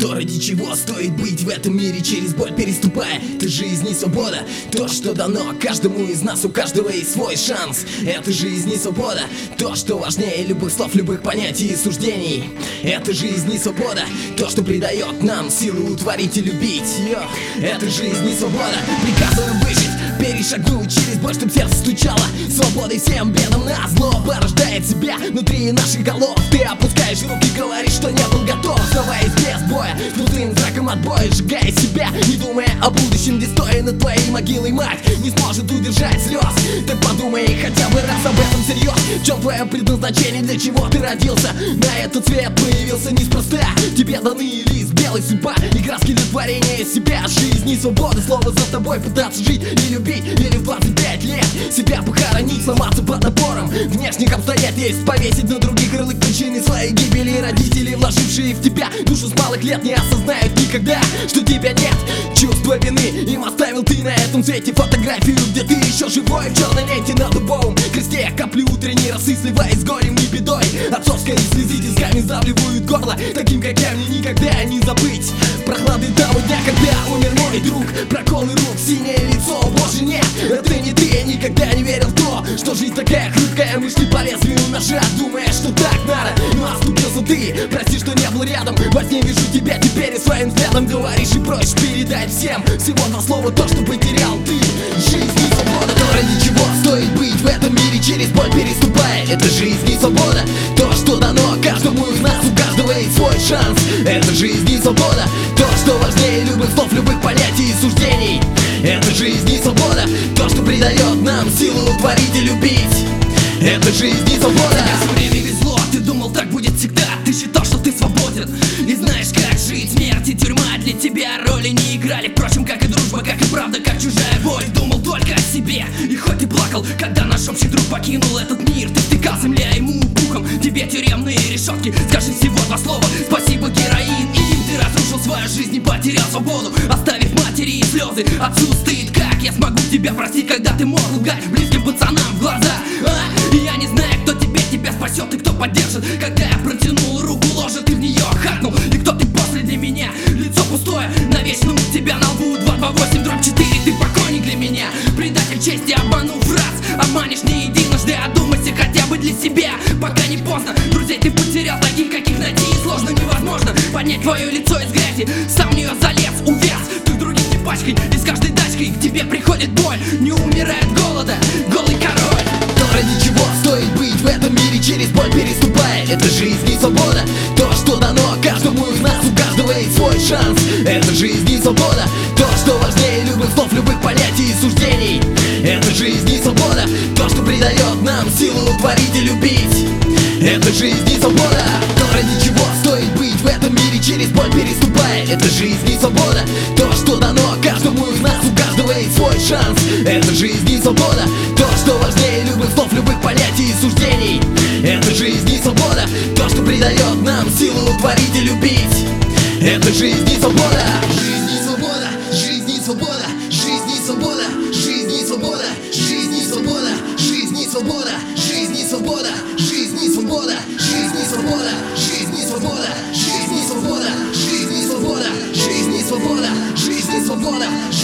То, ради чего стоит быть в этом мире, через боль переступая. Это жизнь и свобода, то, что дано каждому из нас, у каждого есть свой шанс. Это жизнь и свобода, то, что важнее любых слов, любых понятий и суждений. Это жизнь и свобода, то, что придает нам силу творить и любить. Это жизнь и свобода, приказано выжить, перешагнуть через боль, чтоб сердце стучало. Свободой всем бедам назло порождает себя внутри наших голов. Ты опускаешь руки, говоришь, что не был готов. Оставаясь без боя, с пустым знаком отбоя, сжигая себя, не думая о будущем, где стоя над твоей могилой мать не сможет удержать слез. Так подумай хотя бы раз об этом всерьез. В чем твое предназначение, для чего ты родился? На этот свет появился неспроста. Тебе даны лист белый, судьба и краски для творения себя. Жизнь и свобода, слово за тобой пытаться жить и любить. Или в 25 лет себя похоронить, сломаться под напором внешних обстоятельств, повесить на других ярлык причины своей гибели. Родители, вложившие в тебя душу с малых лет, не осознают никогда, что тебя нет. Чувство вины им оставил ты на этом свете. Фотографию, где ты еще живой, в черной ленте на дубовом кресте. Капли утренней росы, сливаясь с горем и бедой. Отцовская слезы тисками сдавливают горло. Таким, как я, мне никогда не забыть прохлады того дня, когда умер мой друг. Проколы рук, синее лицо, боже нет, это не ты. Я никогда не верил в то, что жизнь такая хрупкая. Мы шли по лезвию ножа, думая, что так надо, но оступился ты, прости, что не был рядом. Во сне вижу тебя теперь и своим взглядом говоришь и просишь передать всем всего два слова, то, что потерял ты. Жизнь и свобода, то, ради чего стоит быть в этом мире, через боль переступая. Это жизнь и свобода, то, что дано каждому из нас, у каждого есть свой шанс. Это жизнь и свобода, то, что важнее любых слов, любых понятий и суждений. Это жизнь и свобода, то, что придает нам силу творить и любить. Это жизнь и свобода. Тебе все время везло, ты думал, так будет всегда. Ты считал, что ты свободен и знаешь, как жить. Смерть и тюрьма для тебя роли не играли. Впрочем, как и дружба, как и правда, как чужая боль. Думал только о себе, и хоть ты плакал, когда наш общий друг покинул этот мир, ты втыкал земля ему буком, тебе тюремные решетки. Скажи всего два слова, спасибо, героин. И им ты разрушил свою жизнь и потерял свободу, оставив матери и слезы. Отцу стыд, как я смогу тебя простить, когда ты мог лгать близким пацанам в глаза? И я не знаю, кто тебя спасет и кто поддержит, когда я протянул руку, ложа, ты в нее хакнул. И кто ты после для меня? Лицо пустое, навечно у тебя на лбу 228/4. Ты покойник для меня, предатель чести, обманув раз. Обманешь не единожды, одумайся хотя бы для себя, пока не поздно. Друзей ты потерял, таких, каких найти сложно, невозможно поднять твое лицо из грязи. Сам в нее залез, увяз, ты других не пачкай. И с каждой тачкой к тебе приходит боль, не умирает голода, голый король. То, ради чего стоит быть в этом мире, через боль переступая. Это жизнь и свобода, то, что дано каждому из нас, у каждого есть свой шанс. Это жизнь и свобода, то, что важнее любых слов, любых понятий и суждений. Это жизнь и свобода, то, что придает нам силу творить и любить. Это жизнь и свобода, то, ради чего стоит быть в этом мире, через боль переступая. Это жизнь и свобода, то, что дано каждому из нас, у каждого есть свой шанс. Это жизнь и свобода, то, что важнее любых слов, любых понятий и суждений. Это жизнь и свобода, то, что придает нам силу творить и любить. Это жизнь и свобода. Жизнь и свобода, жизнь и свобода, жизнь и свобода, жизнь и свобода, жизнь и свобода, жизнь и свобода, жизнь и свобода, жизнь и свобода, жизнь и свобода, жизнь и свобода, жизнь и свобода, жизнь и свобода, жизнь и свобода, жизнь и свобода.